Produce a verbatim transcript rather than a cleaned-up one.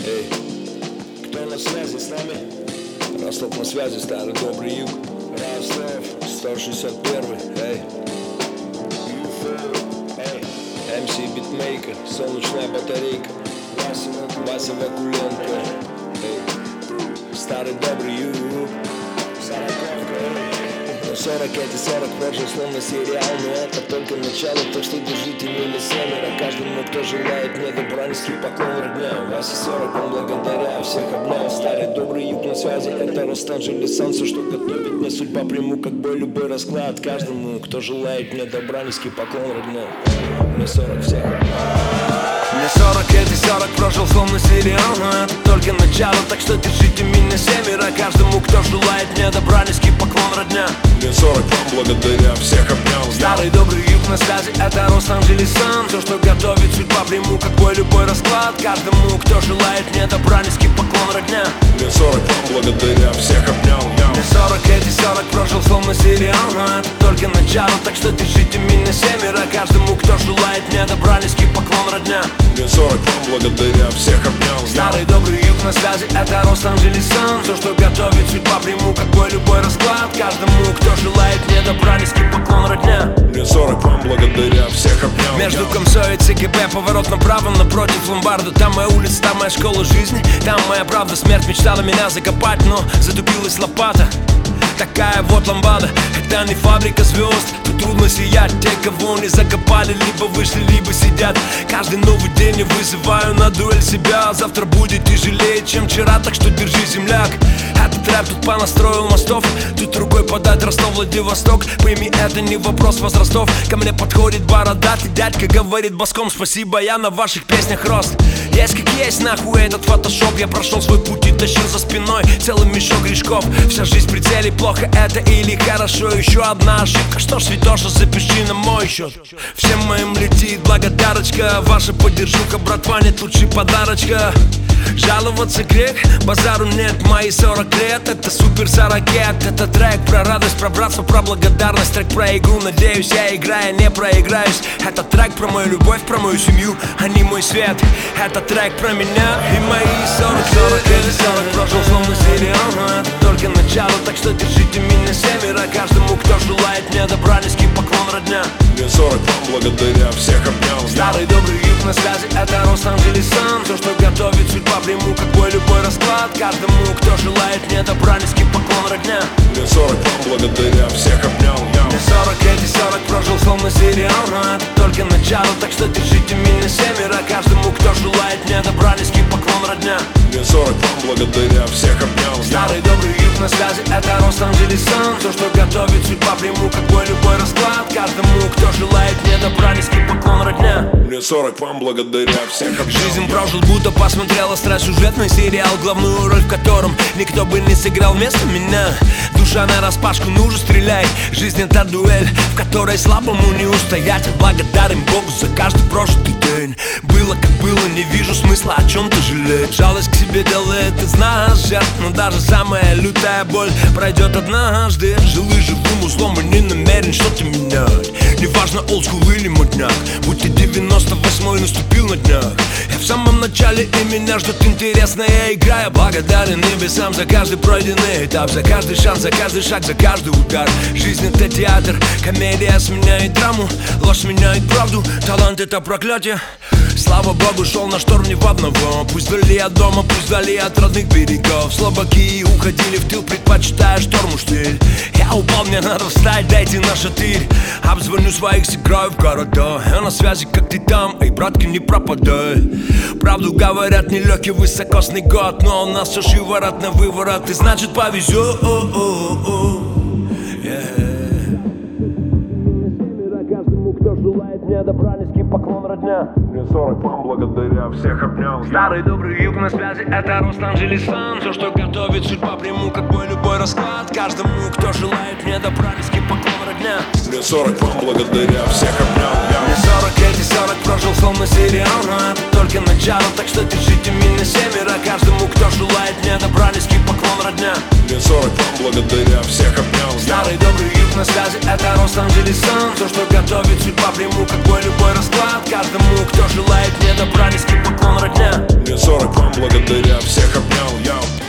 Эй, кто на связи с нами? Ростов на связи, старый добрый юг. Ростов, сто шестьдесят первый, эй. Эй, эм си Битмейкер, солнечная батарейка. Вася, Вася Вакуленко. Эй, старый добрый юг. Сороковка, эй. сорок эти сорок прожил словно сериал, но это только начало, так что держите мили семеро. Каждому, кто желает мне добра, низкий поклон родня. Вася сорок, он благодаря всех обнял. Старый добрый юг на связи, это Лос-Анджелес солнце, что готовит мне судьба. Приму как бы любой расклад. Каждому, кто желает мне добра, низкий поклон родня. Мне сорок всех. Мне сорок, эти сорок прожил словно сериал, но это только начало, так что держите меня семеро. Каждому, кто желает мне добра, низкий поклон родня. Мне сорок, вам благодаря всех обнял. Старый добрый юг на связи, это Лос-Анджелес сан. Все, что готовит судьба, приму как бой любой расклад. Каждому, кто желает мне добра, низкий поклон родня. Мне сорок, вам благодаря всех обнял. Мне сорок, эти сорок прожил словно сериал, но это только начало, так что держите меня семеро. Каждому, кто желает мне добра, низкий поклон родня. Мне сорок, вам благодаря всех обнял. Старый добрый юг на связи, это Лос-Анджелес сан. Все, что готовит судьба, приму как бой любой расклад. Каждому, кто желает мне добра, низкий поклон родня. Мне сорок, вам благодаря всех обнял. Между Комсой и ЦГБ поворот направо, напротив ломбарда. Там моя улица, там моя школа жизни. Там моя правда, смерть мечтала меня закопать, но затупилась лопата. Такая вот ламбада, это не фабрика звезд. Тут трудно сиять, те, кого не закопали, либо вышли, либо сидят. Каждый новый день я вызываю на дуэль себя. Завтра будет тяжелее, чем вчера, так что держи, земляк. Этот рэп тут понастроил мостов. Тут рукой подать Ростов, Владивосток. Пойми, это не вопрос возрастов. Ко мне подходит бородатый дядька, говорит боском: спасибо, я на ваших песнях рост. Есть как есть, нахуй этот фотошоп. Я прошел свой путь и тащил за спиной целый мешок грешков. Вся жизнь в прицеле, плохо это или хорошо. Еще одна ошибка, что ж, Святоша, запиши на мой счет. Всем моим летит благодарочка. Ваша поддержуха, братва, нет лучше подарочка. Жаловаться грех, базару нет, мои сорок лет. Это супер сорокет, это трек про радость, про братство, про благодарность. Трек про игру, надеюсь, я играя не проиграюсь. Это трек про мою любовь, про мою семью, а не мой свет. Это трек про меня и мои сорок. Сорок или сорок прожил словно сериал, но это только начало, так что держите меня семеро. Каждому, кто желает мне добра, низкий поклон родня. Мне сорок, вам благодаря всех обнял. Старый добрый юг на связи, это Лос-Анджелес сан. Все, что готовит судьба, приму как бой любой расклад. Каждому, кто желает мне добра, низкий поклон родня. Мне сорок, вам благодаря всех обнял. Мне сорок, эти сорок прожил словно сериал, но это только начало, так что держите меня семеро. Каждому, кто желает мне добра, низкий поклон родня. Мне сорок, вам благодаря всех обнял. Старый добрый юг на связи, это Лос-Анджелес сан. Все, что готовит судьба, приму как бой любой расклад. Каждому, кто желает мне добра, низкий поклон родня. Мне сорок, вам благодаря всех обнял. Жизнь прожил, будто посмотрел остросюжетный сериал, главную роль в котором никто бы не сыграл вместо меня. Душа нараспашку, ну же стреляй. Жизнь это дуэль, в которой слабому не устоять. Благодарен Богу за каждый прожитый день. Было как было, не вижу смысла о чем-то жалеть. Жалость к себе делает из нас жертв, но даже самая лютая боль пройдет однажды. Жил и живым узлом и не намерен что-то менять. Неважно, олдскул или модняк, будь ты девяносто восьмой, наступил на днях. Я в самом начале, и меня ждет интересная игра. Я благодарен небесам за каждый пройденный этап, за каждый шанс, за каждый шаг, за каждый удар. Жизнь это театр, комедия сменяет драму, ложь меняет правду, талант это проклятие. Слава Богу, шел на шторм не в одного. Пусть вдали от дома, пусть вдали от родных берегов. Слабаки уходили в тыл, предпочитая шторму штиль. Я упал, мне надо встать, дайте на шатырь. Обзвоню своих, сыграю в города. Я на связи, как ты там, эй, братки, не пропадай. Правду говорят, нелегкий высокосный год, но у нас все шиворот на выворот, и значит повезет. Каждому, кто желает мне добра, низкий поклон родня. Мне сорок, вам благодаря всех обнял. Старый добрый юг на связи, это Лос-Анджелес сан. Все, что готовит судьба, приму как бой любой расклад. Каждому, кто желает мне добра, низкий поклон родня. Мне сорок, вам благодаря всех обнял. Мне сорок, эти сорок прожил словно сериал, но это только начало, так что держите меня семеро. Каждому, кто желает мне добра, низкий поклон родня. Мне сорок, вам благодаря всех обнял. Старый добрый юг на связи, это Лос-Анджелес сан. Все, что готовит судьба, приму как бой любой расклад. Каждому, кто желает мне добра, низкий поклон родня. Мне Лет сорок вам благодаря всех обнял. Я